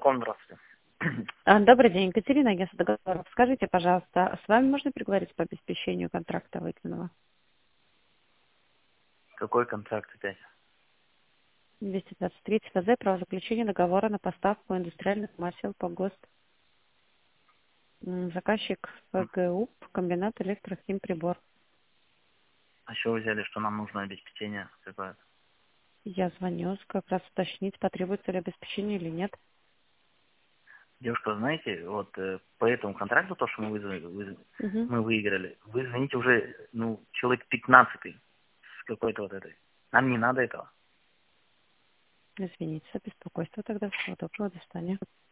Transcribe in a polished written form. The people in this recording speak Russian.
Волкон, здравствуйте. Добрый день, Екатерина, агентство договоров. Скажите, пожалуйста, с вами можно переговорить по обеспечению контракта выделенного? Какой контракт опять? 223 ФЗ, право заключения договора на поставку индустриальных масел по ГОСТ. Заказчик ФГУ, комбинат электрохимприбор. А что вы взяли, что нам нужно обеспечение какое-то? Я звоню, как раз уточнить, потребуется ли обеспечение или нет. Девушка, знаете, вот по этому контракту, то, что Угу. мы выиграли, вы звоните уже, человек 15 с какой-то вот этой. Нам не надо этого. Извините за беспокойство тогда. Всего доброго, до свидания.